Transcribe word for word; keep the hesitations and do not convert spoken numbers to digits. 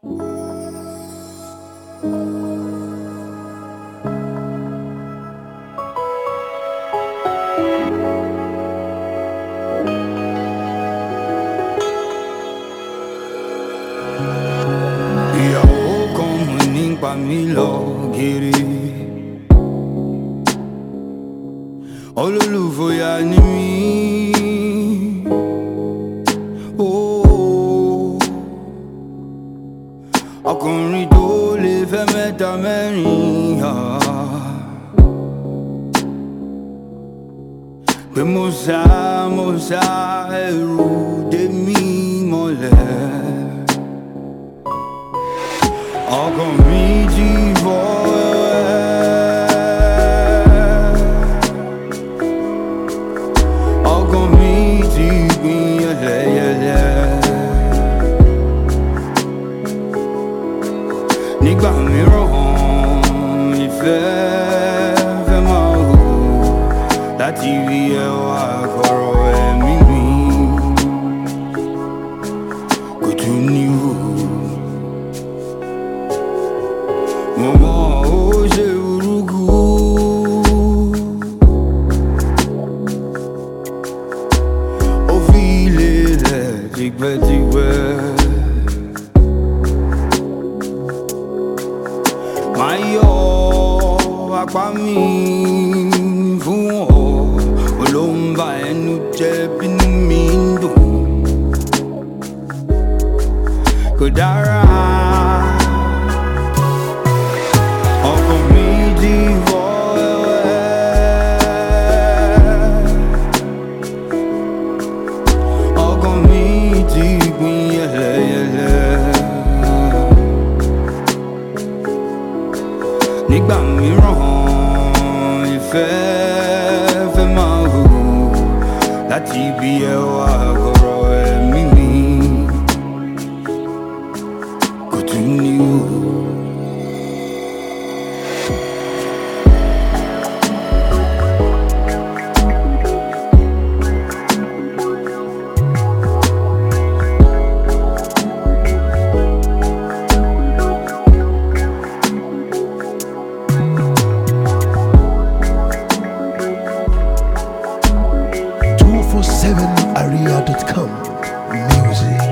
Ìyàwó kan mo nípa mi lọ gírí. Olólùfọ̀yà ni mí. Oh, ọkùnrin tó lè fẹ́ mẹ́ta mẹ́rin. Pé mo sá mo sá ẹrù dé mi mọ́lẹ̀. Ọkàn mi jí bọ́ ọkàn mi ti gbìn yẹlẹyẹlẹ. Nígbà mìíràn ìfẹ́ fẹ́ máa hù láti rí ẹwà kọ̀rọ̀ ẹ̀mí mi kò tún ní hù. Mo mọ̀ ó ṣe burúkú. Ó fi lélẹ̀ tipẹ́tipẹ́. Máa yọ apá mi fún ọ. Olóńgbà ẹnu jẹ́ bínú mi ń dùn. Kò dára. Ọkàn mi ti fọ́ wẹ́wẹ́. Ọkàn mi ti gbìn yẹlẹyẹlẹ. Nígbà mìíràn ìfẹ́ fẹ́ máa hù láti ibi ẹwà kọ̀rọ̀ ẹ̀mí mi kò tún ní hù. two four seven area dot com Music.